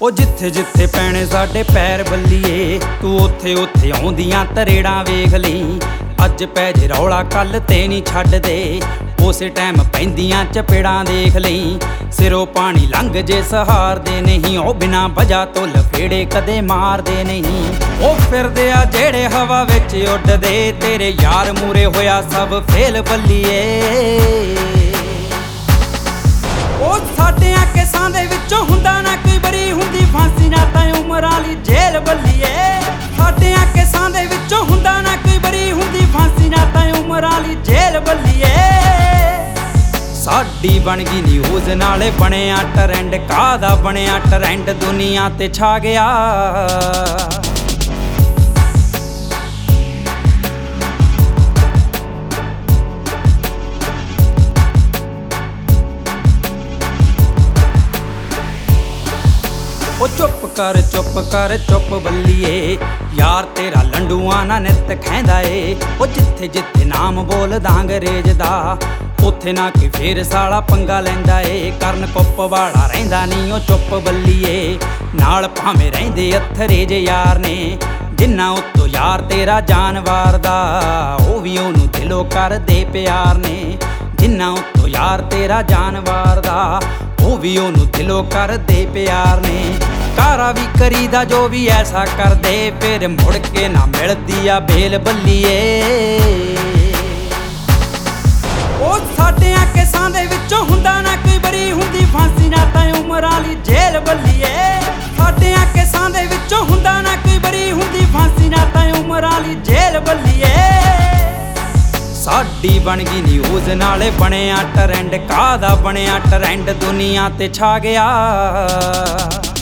ਉਹ ਜਿੱਥੇ ਜਿੱਥੇ ਪੈਣੇ ਸਾਡੇ ਪੈਰ ਬੱਲੀਏ, ਤੂੰ ਉੱਥੇ ਉੱਥੇ ਆਉਂਦੀਆਂ ਤਰੇੜਾਂ ਵੇਖ ਲਈ। ਅੱਜ ਪੈ ਜੇ ਰੌਲਾ ਕੱਲ ਤੇ ਨਹੀਂ ਛੱਡਦੇ, ਉਸੇ ਟਾਈਮ ਪੈਂਦੀਆਂ ਚਪੇੜਾਂ ਦੇਖ ਲਈ। ਸਿਰੋਂ ਪਾਣੀ ਲੰਘ ਜੇ ਸਹਾਰਦੇ ਨਹੀਂ, ਉਹ ਬਿਨਾਂ ਵਜ੍ਹਾ ਤੋਂ ਲਫੇੜੇ ਕਦੇ ਮਾਰਦੇ ਨਹੀਂ। ਉਹ ਫਿਰਦੇ ਆ ਜਿਹੜੇ ਹਵਾ ਵਿੱਚ ਉੱਡਦੇ, ਤੇਰੇ ਯਾਰ ਮੂਰੇ ਹੋਇਆ ਸਭ ਫੇਲ ਬੱਲੀਏ। ਉਹ ਸਾਡਿਆਂ ਕੇਸਾਂ ਦੇ ਵਿੱਚੋਂ ਹੁੰਦਾ ਨਾ ਕੋਈ ਬਰੀ, ਹੁੰਦੀ ਫਾਂਸੀ ਨਾ ਤਾਂ ਉਮਰਾਂ ਵਾਲੀ ਜੇਲ੍ਹ ਬੱਲੀਏ। ਸਾਡਿਆਂ ਕੇਸਾਂ ਦੇ ਵਿੱਚੋਂ ਹੁੰਦਾ ਨਾ ਕੋਈ ਬਰੀ, ਹੁੰਦੀ ਫਾਂਸੀ ਨਾ ਤਾਂ ਉਮਰਾਂ ਵਾਲੀ ਜੇਲ੍ਹ ਬੱਲੀਏ। ਸਾਡੀ ਬਣ ਗਈ ਨਿਊਜ਼ ਨਾਲੇ ਬਣਿਆ ਟਰੈਂਡ, ਕਾਹਦਾ ਬਣਿਆ ਟਰੈਂਡ ਦੁਨੀਆ ਤੇ ਛਾ ਗਿਆ। ਉਹ ਚੁੱਪ ਕਰ ਚੁੱਪ ਬੱਲੀਏ, ਯਾਰ ਤੇਰਾ ਲੰਡੂਆਂ ਨਾ ਨਿੱਤ ਖੈਂਦਾ ਏ। ਉਹ ਜਿੱਥੇ ਜਿੱਥੇ ਨਾਮ ਬੋਲਦਾ ਅੰਗਰੇਜ਼ ਦਾ, ਉੱਥੇ ਨਾ ਕਿ ਫੇਰ ਸਾਲਾ ਪੰਗਾ ਲੈਂਦਾ ਏ। ਕਰਨ ਕੁੱਪ ਵਾਲਾ ਰਹਿੰਦਾ ਨਹੀਂ ਉਹ ਚੁੱਪ ਬੱਲੀਏ, ਨਾਲ ਭਾਵੇਂ ਰਹਿੰਦੇ ਅਥਰੇ ਜੇ ਯਾਰ ਨੇ। ਜਿੰਨਾ ਉੱਤੋਂ ਯਾਰ ਤੇਰਾ ਜਾਨਵਾਰ ਦਾ, ਉਹ ਵੀ ਉਹਨੂੰ ਦਿਲੋਂ ਕਰਦੇ ਪਿਆਰ ਨੇ। ਜਿੰਨਾ ਉੱਤੋਂ ਯਾਰ ਤੇਰਾ ਜਾਨਵਾਰ ਦਾ, ਉਹ ਵੀ ਉਹਨੂੰ ਦਿਲੋਂ ਕਰਦੇ ਪਿਆਰ ਨੇ। ਕਾਰਾ ਵੀ ਕਰੀਦਾ ਜੋ ਵੀ ਐਸਾ ਕਰਦੇ, ਫਿਰ ਮੁੜ ਕੇ ਨਾ ਮਿਲਦੀ ਆ ਬੇਲ ਬੱਲੀਏ। ਉਹ ਸਾਡਿਆਂ ਕੇਸਾਂ ਦੇ ਵਿੱਚੋਂ ਹੁੰਦਾ ਨਾ ਕੋਈ ਬਰੀ, ਹੁੰਦੀ ਫਾਂਸੀ ਨਾ ਤਾਂ ਉਮਰਾਂ ਵਾਲੀ ਜੇਲ੍ਹ ਬੱਲੀਏ। ਸਾਡਿਆਂ ਕੇਸਾਂ ਦੇ ਵਿੱਚੋਂ ਹੁੰਦਾ ਨਾ ਕੋਈ ਬਰੀ, ਹੁੰਦੀ ਫਾਂਸੀ ਨਾ ਤਾਂ ਉਮਰਾਂ ਵਾਲੀ ਜੇਲ੍ਹ ਬੱਲੀਏ। ਸਾਡੀ ਬਣ ਗਈ ਨਿਊਜ਼ ਨਾਲੇ ਬਣਿਆ ਟਰੈਂਡ, ਕਾਹਦਾ ਬਣਿਆ ਟਰੈਂਡ ਦੁਨੀਆ ਤੇ ਛਾ ਗਿਆ।